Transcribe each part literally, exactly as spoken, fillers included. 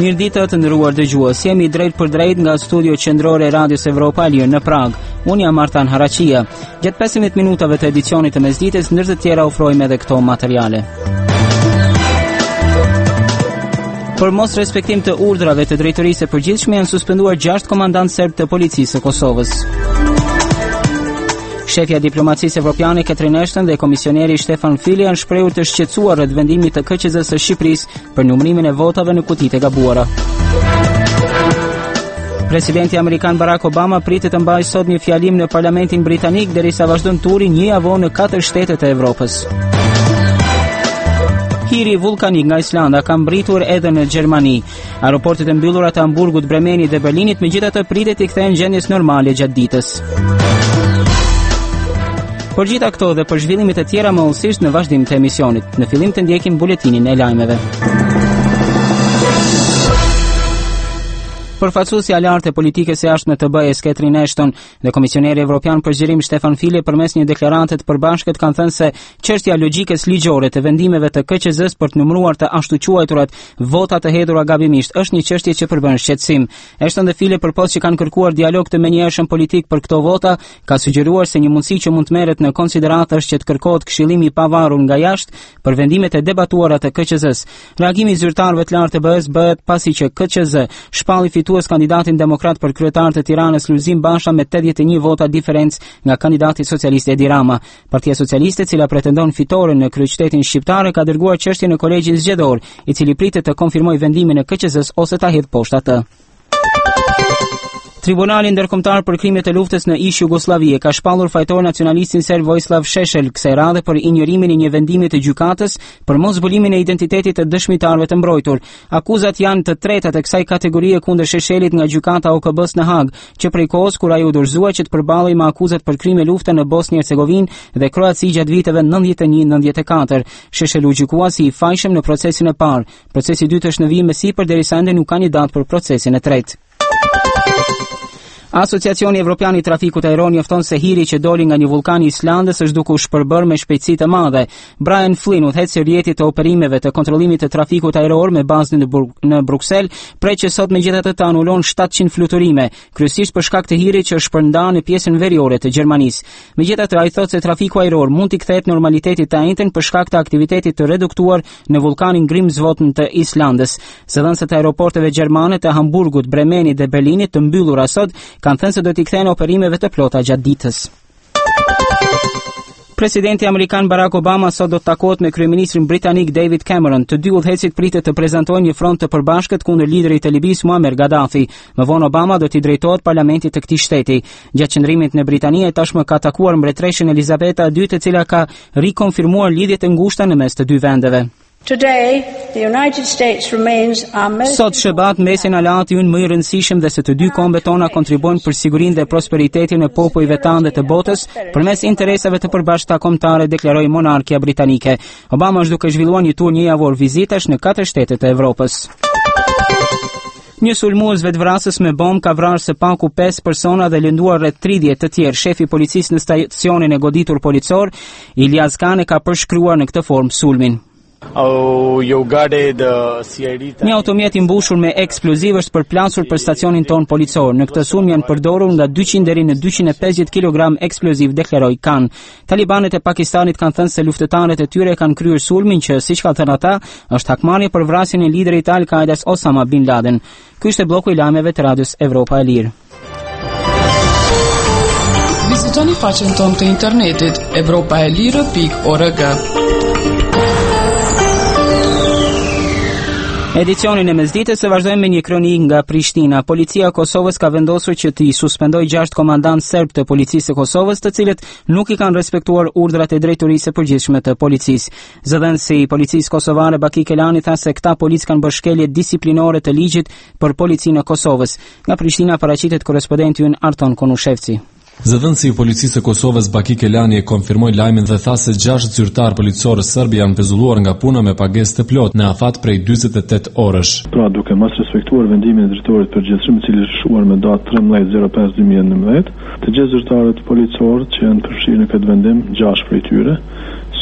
Mirëditë të nderuar dëgjues, jemi drejt për drejt nga studio qendrore e Radios Evropa e Lirë në Prag. Unë jam Artan Haraqia. Gjatë pesëmbëdhjetë minutave të edicionit të mesdites, ndër të tjera ofrojmë edhe këto materiale. Për mos respektim të urdhrave të drejtorisë së përgjithshme janë suspenduar gjashtë komandantë serb të policisë së Kosovës. Shefja e diplomacisë evropiane Catherine Ashton dhe komisioneri Stefan Füle janë shprehur të shqetësuar rreth vendimit të K Q Z-së së Shqipërisë për numërimin e votave në kutitë e gabuara. Presidenti amerikan Barack Obama pritet të mbajë sot një fjalim në Parlamentin britanik derisa vazhdon turi një javor në katër shtete të Evropës. Hiri vulkanik nga Islanda ka mbritur edhe në Gjermani. Aeroportet e mbyllura të Hamburgut, Bremenit dhe Berlinit megjithatë pritet të kthehen gjendjes normale gjatë ditës. Për gjitha këto dhe për zhvillimet e tjera më ëllësisht në vazhdim të emisionit. Në fillim të ndjekim buletinin e lajmeve. Përfaqësuesja lartë e politikës së jashtme të B E S Catherine Ashton dhe komisioneri evropian për zgjerim Stefan Füle përmes një deklarate të përbashkët kanë thënë se çështja e logjikës ligjore të vendimeve të K Q Z-s për të numëruar të ashtu quajturat vota të hedhura gabimisht është një çështje që përbën shqetësim. Ashton dhe Füle përpos që kanë kërkuar dialog të menjëhershëm politik për këto vota, ka sugjeruar se një mundësi që mund të merret në konsideratë është që të kërkohet këshillimi i pavarur nga jashtë për vendimet e debatuara të K Q Z-s. Reagimi i zyrtarëve të lartë të B E S bëhet pasi që K Q Z shpalli fitues kandidatin demokrat për kryetar të Tiranës Lulzim Basha me tetëdhjetë e një vota diferencë nga kandidati socialist Edi Rama. Partia Socialiste, e cila pretendon fitore në kryeqytetin shqiptar, ka dërguar çështjen në kolegjin zgjedhor, i cili pritet të konfirmojë vendimin e K Q Z-s ose ta hedhë poshtë atë. Tribunali ndërkombëtar për krimet e luftës në ish Jugosllavie ka shpallur fajtor nacionalistin serb Vojislav Šešelj kësaj radhe për injorimin e një vendimi të gjykatës për mos zbulimin e identitetit të dëshmitarëve të mbrojtur. Akuzat janë të tretat e kësaj kategorie kundër Šešelit nga gjykata O K B-s në Hag, që prej kohës kur ai u dorëzua që të përballej me akuzat për krime lufte në Bosnjë Hercegovinë dhe Kroaci gjatë viteve nëntëdhjetë e një nëntëdhjetë e katër. Šešelj u gjykua si i fajshëm në procesin e parë. Procesi i dytë është në vijim me sipër derisa ende nuk ka një datë për procesin e tretë. Asociacioni Evropian i Trafikut Ajror njofton se hiri që doli nga një vulkan i Islandës është duke u shpërbërë me shpejtësi të madhe. Brian Flynn, udhëheqësi i rjetit të operimeve të kontrollimit të trafikut ajror me bazë në, Bur në Bruksel, prej që sot megjithatë të anulon shtatëqind fluturime, kryesisht për shkak të hirit që është përndarë në pjesën veriore të Gjermanisë. Megjithatë, ai thotë se trafiku ajror mund t'i kthehet normalitetit të njëjtën për shkak të aktivitetit të reduktuar në vulkanin Grimsvotn të Islandës. Zëdhënësit e aeroporteve gjermane të Hamburgut, Bremenit dhe Berlinit të mbyllura sot kanë thënë se do t'i kthejnë operimeve të plota gjatë ditës. Presidenti amerikan Barack Obama sot do të takohet me kryeministrin britanik David Cameron. Të dy udhëheqësit pritet të prezantojnë një front të përbashkët kundër liderit të Libisë Muammar Gaddafi. Më vonë Obama do t'i drejtohet parlamentit të këtij shteti. Gjatë qëndrimit në Britani tashmë ka takuar mbretëreshin Elizabeta e dytë, e cila ka rikonfirmuar lidhjet e ngushta në mes të dy vendeve. Today, the United States remains our most Sot shëbat mesin alati unë më i rëndësishëm dhe se të dy kombet tona kontribojnë për sigurinë dhe prosperitetin e popujve tanë dhe të botës përmes interesave të përbashkëta kombëtare, deklaroi monarkia britanike. Obama është duke zhvilluar një tur një javor vizitash në katër shtete të Evropës. Një sulmues vetvrasës me bombë ka vrarë së paku pesë persona dhe lënduar rreth tridhjetë të tjerë. Shefi i policisë në stacionin e goditur policor, Ilyas Kane, ka përshkruar në këtë formë sulmin. Një automjet i mbushur me eksploziv është përplasur për stacionin ton policor. Në këtë sulm janë përdorur nga dyqind deri në dyqind e pesëdhjetë kilogram eksploziv, deklaroi Khan. Talibanet e Pakistanit kanë thënë se luftëtarët e tyre kanë kryer sulmin që, siç kanë thënë ata, është hakmarrje për vrasjen e liderit të Al-Qaidas Osama bin Laden. Ky është bloku i lajmeve të Radios Evropa e Lirë. Vizitoni faqen tonë të internetit evropaelire pikë org. Edicionin e mesdites e vazhdojmë me një kronik nga Prishtina. Policia e Kosovës ka vendosur që t'i suspendojë gjashtë komandantë serb të policisë së Kosovës, të cilët nuk i kanë respektuar urdhrat e drejtorisë së përgjithshme të policisë. Zëdhënësi i policisë kosovare Baki Kelani tha se këta policë kanë bërë shkelje disiplinore të ligjit për policinë e Kosovës. Nga Prishtina paraqitet korrespondenti ynë Arton Konushevci. Zëdhënësi i policisë së Kosovës Baki Kelani e konfirmoi lajmin dhe tha se gjashtë zyrtar policorë serb janë pezulluar nga puna me pagesë të plotë në afat prej njëzet e tetë orësh. Pra duke mos respektuar vendimin e drejtorit përgjithshëm, i cili është shuar me datë trembëdhjetë zero pesë dy mijë e nëntëmbëdhjetë, të gjithë zyrtarët policorë që janë përfshirë në këtë vendim, gjashtë prej tyre,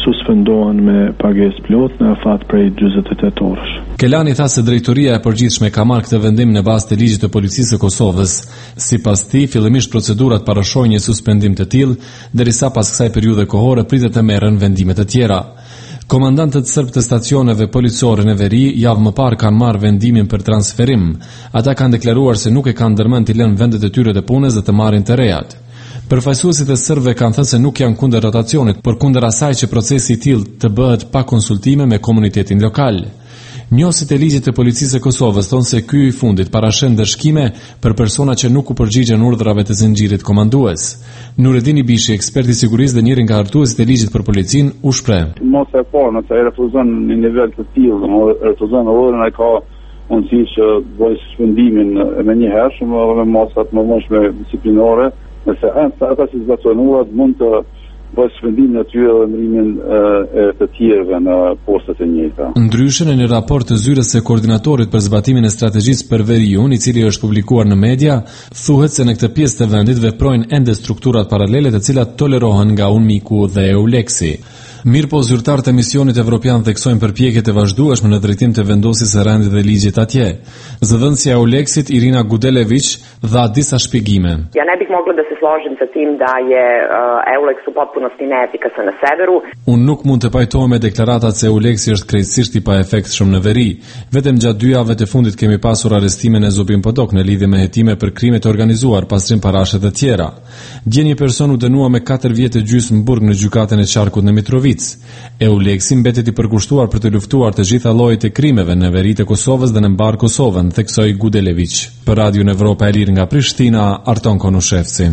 suspendohen me pagesë plot në afat prej njëzet e tetë orësh. Kelani tha se drejtoria e përgjithshme ka marrë këtë vendim në bazë të ligjit të policisë së Kosovës. Sipas tij, fillimisht procedurat parashojnë një suspendim të tillë, derisa pas kësaj periudhe kohore pritet të merren vendime të tjera. Komandantët serb të stacioneve policore në veri javë më parë kanë marrë vendimin për transferim. Ata kanë deklaruar se nuk e kanë ndërmend të lënë vendet e tyre të punës dhe të marrin të rejat. Përfaqësuesit e serbëve kanë thënë se nuk janë kundër rotacionit, por kundër asaj që procesi i tillë të bëhet pa konsultime me komunitetin lokal. Njësit e ligjit të policisë e Kosovës thonë se ky i fundit parashen ndërshkime për persona që nuk u përgjigjen urdhrave të zinxhirit komandues. Nureddin Ibishi, ekspert i sigurisë dhe njëri nga hartuesit e ligjit për policinë, u shpreh. Mos e po, nëse e refuzon në nivel të tillë, refuzon urdhën, ai ka mundësi që bëjë suspendimin me një herë, shumë edhe me mosat më vonë disiplinore, nëse ata si zbatonurat mund të bëjë suspendimin e tyre dhe ndrimin e të tjerëve në postet e njëjta. Ndryshe, në një raport të zyrës së koordinatorit për zbatimin e strategjisë për veriun, i cili është publikuar në media, thuhet se në këtë pjesë të vendit veprojnë ende strukturat paralele të cilat tolerohen nga UNMIK-u dhe EULEX-i. Mirë po, zyrtarët e misionit evropian theksojnë përpjekjet e vazhdueshme në drejtim të vendosjes së rendit dhe ligjit atje. Zëdhënësja e EULEX-it Irina Gudelević dha disa shpjegime. Ja ne bih mogla da se složim sa tim da je uh, EULEX u potpunosti neefikasan na severu. Unë nuk mund të pajtohem me deklaratat se EULEX-i është krejtësisht i paefektshëm në veri. Vetëm gjatë dy javëve të fundit kemi pasur arrestimin e Zubin Podok në lidhje me hetime për krime të organizuar, pastrim parashe të tjera. Dje një person u dënua me katër vjet e gjysmë burg në gjykatën e qarkut në Mitrovic. EULEX-i mbetet i përkushtuar për të luftuar të gjitha llojet e krimeve në veri të Kosovës dhe në mbar Kosovën, theksoi Gudelević. Për Radion Evropa e Lirë nga Prishtina, Arton Konushevci.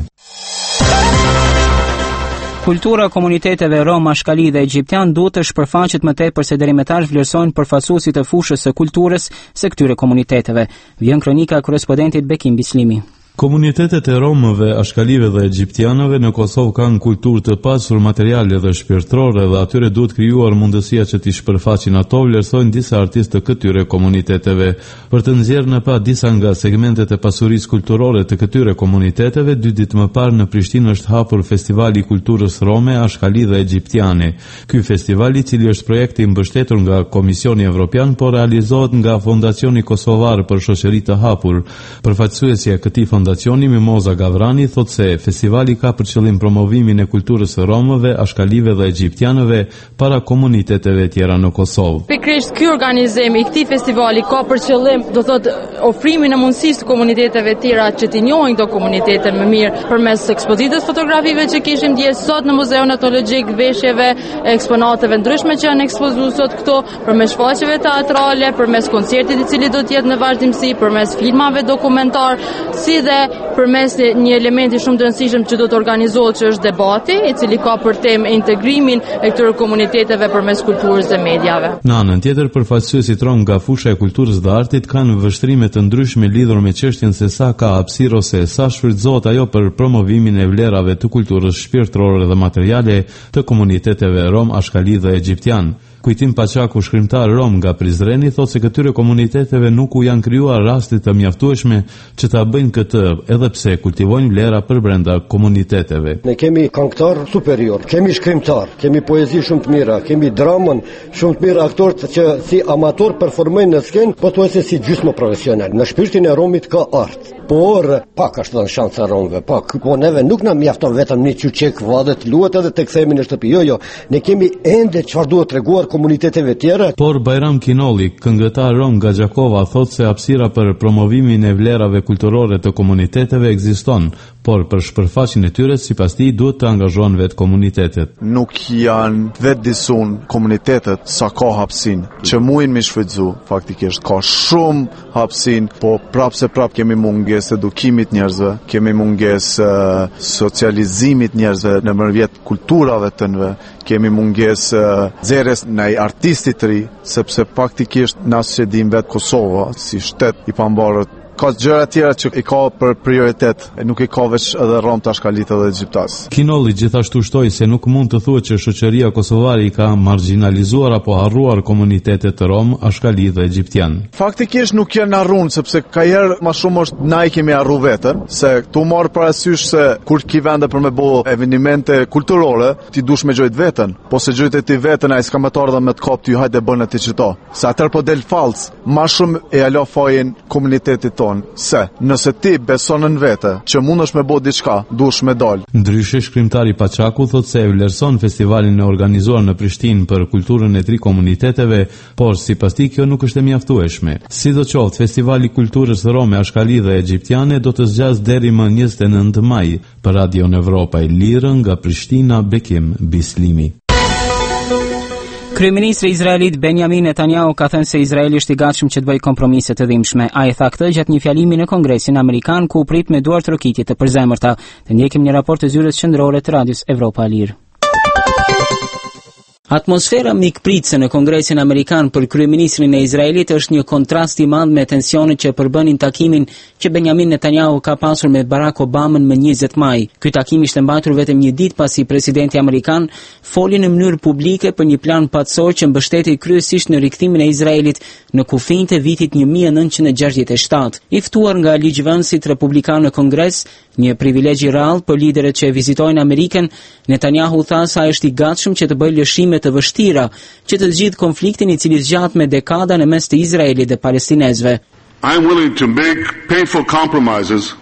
Kultura komuniteteve rom, ashkali dhe egjiptian duhet të shpërfaqet më tepër se deri më tash vlerësojnë përfaqësuesit e fushës së kulturës së këtyre komuniteteve. Vjen kronika e korrespondentit Bekim Bislimi. Komunitetet e romëve, ashkalive dhe egjiptianëve në Kosovë kanë kulturë të pasur materiale dhe shpirtërore dhe atyre duhet krijuar mundësia që t'i shpërfaqin ato, vlerësojnë disa artistë të këtyre komuniteteve. Për të nxjerrë në pa disa nga segmentet e pasurisë kulturore të këtyre komuniteteve, dy ditë më parë në Prishtinë është hapur Festivali i Kulturës Rome, Ashkali dhe Egjiptiane. Ky festival, i cili është projekt i mbështetur nga Komisioni Evropian, por realizohet nga Fondacioni Kosovar për Shoqëri të Hapur. Përfaqësuesja e këtij fondacioni Mimoza Gavrani thot se festivali ka për qëllim promovimin e kulturës së romëve, ashkalive dhe egjiptianëve para komuniteteve tjera në Kosovë. Pikërisht ky organizim i këtij festivali ka për qëllim, do thot, ofrimin e mundësisë të komuniteteve tjera që t'i njohin këto komunitete më mirë përmes ekspozitës fotografive që kishim dje sot në Muzeun Etnologjik, veshjeve, eksponateve ndryshme që janë ekspozuar sot këto, përmes shfaqjeve teatrale, përmes koncertit i cili do të jetë në vazhdimsi, përmes filmave dokumentar, si dhe përmes një elementi shumë të rëndësishëm që do të organizohet, që është debati, i cili ka për temë integrimin e këtyre komuniteteve përmes kulturës dhe mediave. Në anën tjetër, përfaqësuesit rom nga fusha e kulturës dhe artit kanë vështrime të ndryshme lidhur me çështjen se sa ka hapësirë ose sa shfrytëzohet ajo për promovimin e vlerave të kulturës shpirtërore dhe materiale të komuniteteve rom, ashkali dhe egjiptian. Kujtim Paçaku, shkrimtar rom nga Prizreni, thotë se këtyre komuniteteve nuk u janë krijuar raste të mjaftueshme që ta bëjnë këtë, edhe pse kultivojnë vlera për brenda komuniteteve. Ne kemi këngëtar superior, kemi shkrimtar, kemi poezi shumë të mira, kemi dramën shumë të mirë, aktorë që si amator performojnë në skenë, pothuajse si gjysmë profesional. Në shpirtin e romit ka art, por pak është dhënë shansa romëve, pak. Po neve nuk na mjafton vetëm një çuçek vadet, luhet edhe të kthehemi në shtëpi. Jo, jo, ne kemi ende çfarë duhet treguar komuniteteve tjera. Por Bajram Kinolli, këngëtar rom nga Gjakova, thotë se hapësira për promovimin e vlerave kulturore të komuniteteve ekziston, por për shpërfaqjen e tyre sipas tij duhet të angazhohen vetë komunitetet. Nuk janë vetë disun komunitetet sa ka hapësin që mujnë me shfrytëzu. Faktikisht ka shumë hapësin, po prapë se prapë kemi mungesë edukimit njerëzve, kemi mungesë uh, socializimit njerëzve në mërvjet kulturave të nëve, kemi mungesë uh, zeres në artistit të ri, sepse faktikisht nësë që dim vetë Kosova, si shtet i pambarët, ka gjëra tjera që i ka për prioritet, e nuk i ka veç edhe rom të ashkalit edhe egjiptas. Kinolli gjithashtu shtoi se nuk mund të thuhet që shoqëria kosovare i ka marginalizuar apo harruar komunitetet të rom, ashkali dhe egjiptian. Faktikisht nuk janë harruar, sepse ka herë më shumë është na i kemi harru veten, se tu marr parasysh se kur ki vende për me bo evenimente kulturore, ti dush me gjojt veten, po se gjojt e ti veten ai s'ka më të ardha me të kap ty hajde bën atë çito. Se atëherë po del fals, më shumë e alo fajin komunitetit ton, se nëse ti beson në vete që mundesh me bo diçka, dush me dal. Ndryshe, shkrimtari Paçaku thot se e vlerëson festivalin e organizuar në Prishtinë për kulturën e tri komuniteteve, por sipas tij kjo nuk është e mjaftueshme. Sidoqoftë, festivali i kulturës rome, ashkali dhe egjiptiane do të zgjas deri më njëzet e nëntë maj. Për Radion Evropa e Lirë nga Prishtina, Bekim Bislimi. Kryeministri izraelit Benjamin Netanyahu ka thënë se Izraeli është i gatshëm që të bëjë kompromise të dhimbshme. Ai tha këtë gjatë një fjalimi në Kongresin Amerikan ku u prit me duar trokitje të përzemërta. Të ndjekim një raport të zyrës qendrore të Radios Evropa e Lirë. Atmosfera mikpritëse në Kongresin Amerikan për kryeministrin e Izraelit është një kontrast i madh me tensionet që përbënin takimin që Benjamin Netanyahu ka pasur me Barack Obamën më njëzet maj. Ky takim ishte mbajtur vetëm një ditë pasi presidenti amerikan foli në mënyrë publike për një plan patësor që mbështeti kryesisht në rikthimin e Izraelit në kufijtë e vitit një mijë e nëntëqind e gjashtëdhjetë e shtatë. I ftuar nga ligjvënësit republikanë në Kongres, një privilegj i rrallë për liderët që vizitojnë Amerikën, Netanyahu tha se ai është i gatshëm që të bëjë lëshime të vështira që të zgjidhë konfliktin i cili zgjat me dekada në mes të Izraelit dhe palestinezëve. I am willing to make painful compromises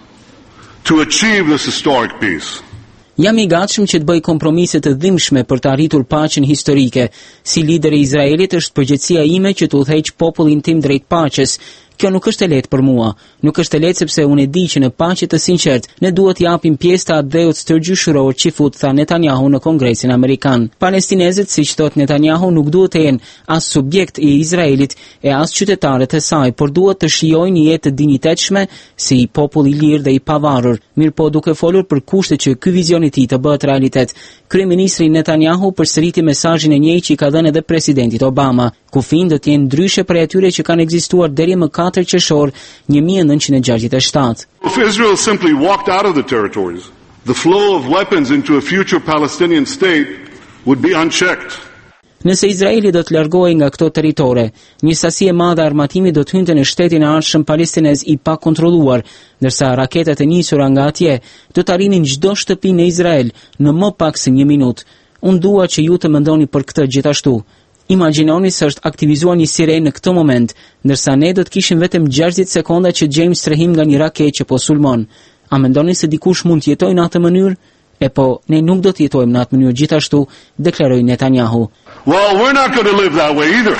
to achieve this historic peace. Jam i gatshëm që të bëj kompromise të dhimbshme për të arritur paqen historike. Si lider i Izraelit është përgjegjësia ime që të udhëheq popullin tim drejt paqes. Kjo nuk është e lehtë për mua. Nuk është e lehtë sepse unë e di që në paqe të sinqertë ne duhet të japim pjesë të atë dheut stërgjyshëror që fut, tha Netanyahu në Kongresin Amerikan. Palestinezët, siç thot Netanyahu, nuk duhet të jenë as subjekt i Izraelit e as qytetarët e saj, por duhet të shijojnë një jetë të dinjitetshme si popull i lirë dhe i pavarur. Mirëpo duke folur për kushtet që ky vizion i tij të bëhet realitet, kryeministri Netanyahu përsëriti mesazhin e njëjtë që i ka dhënë edhe presidentit Obama. Kufijtë do të jenë ndryshe prej atyre që kanë ekzistuar deri më katër qershor një mijë e nëntëqind e gjashtëdhjetë e shtatë. If Israel simply walked out of the territories, the flow of weapons into a future Palestinian state would be unchecked. Nëse Izraeli do të largohej nga këto territore, një sasi e madhe armatimi do të hynte në shtetin e ardhshëm palestinez i pakontrolluar, ndërsa raketat e nisura nga atje do të arrinin çdo shtëpi në Izrael në më pak se një minutë. Unë dua që ju të mendoni për këtë gjithashtu. Imagjinoni se është aktivizuar një sirenë në këtë moment, ndërsa ne do të kishim vetëm gjashtëdhjetë sekonda që gjejmë strehim nga një raketë që po sulmon. A mendoni se dikush mund të jetojë në atë mënyrë? E po, ne nuk do të jetojmë në atë mënyrë gjithashtu, deklaroi Netanyahu. Well, we're not going to live that way either.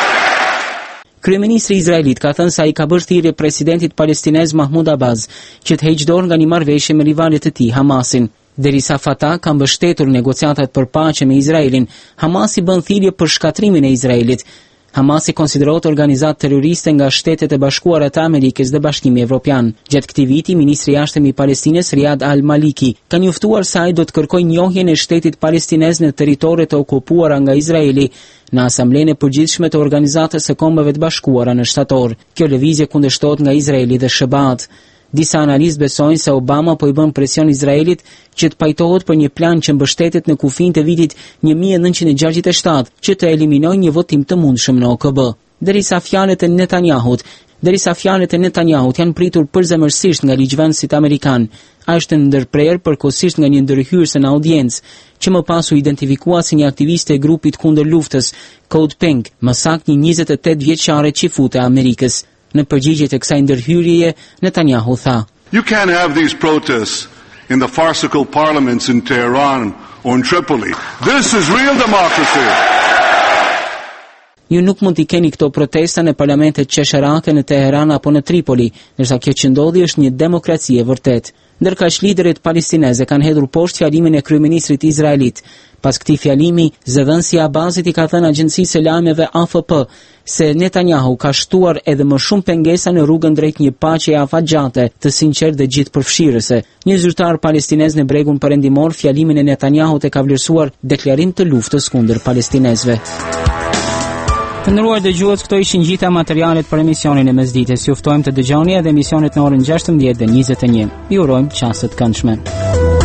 Kryeministri izraelit ka thënë se ai ka bërë thirrje presidentit palestinez Mahmud Abbas që të heqë dorë nga një marrëveshje me rivalet e tij, Hamasin. Derisa Fatah ka mbështetur negociatat për paqe me Izraelin, Hamasi bën thirrje për shkatrimin e Izraelit. Hamasi konsiderohet organizatë terroriste nga Shtetet e Bashkuara të Amerikës dhe Bashkimi Evropian. Gjatë këtij viti, ministri i jashtëm i Palestinës Riyad al-Maliki ka njoftuar se ai do të kërkojë njohjen e shtetit palestinez në territoret e okupuara nga Izraeli në Asamblenë e Përgjithshme të Organizatës së Kombeve të Bashkuara në shtator. Kjo lëvizje kundërshtohet nga Izraeli dhe S B A-t. Disa analistë besojnë se Obama po i bën presion Izraelit që të pajtohet për një plan që mbështetet në kufijtë e vitit një mijë e nëntëqind e gjashtëdhjetë e shtatë që të eliminojë një votim të mundshëm në O K B. Derisa fjalët e Netanyahut, derisa fjalët e Netanyahut janë pritur përzemërsisht nga ligjvënësit amerikan, ai është ndërprerë përkohësisht nga një ndërhyrëse në audiencë, që më pas u identifikua si një aktiviste e grupit kundër luftës, Code Pink, më saktë një njëzet e tetë vjeçare qifute e Amerikës. Në përgjigje të kësaj ndërhyrjeje, Netanyahu tha: You can't have these protests in the farcical parliaments in Tehran or in Tripoli. This is real democracy. Ju nuk mund t'i keni këto protesta në parlamentet qesharake në Teheran apo në Tripoli, ndërsa kjo që ndodhi është një demokraci e vërtet. Ndërkaq liderët palestineze kanë hedhur poshtë fjalimin e kryeministrit izraelit. Pas këtij fjalimi, zëdhënësi i Abbasit i ka thënë agjencisë së lajmeve A F P se Netanyahu ka shtuar edhe më shumë pengesa në rrugën drejt një paqeje afatgjate, të sinqertë dhe gjithëpërfshirëse. Një zyrtar palestinez në bregun perëndimor fjalimin e Netanyahut e ka vlerësuar deklarim të luftës kundër palestinezëve. Të nderuar dëgjues, këto ishin gjitha materialet për emisionin e mesdites. Ju ftojmë të dëgjoni edhe emisionet në orën gjashtëmbëdhjetë dhe njëzet e një. Ju urojmë qaste të këndshme.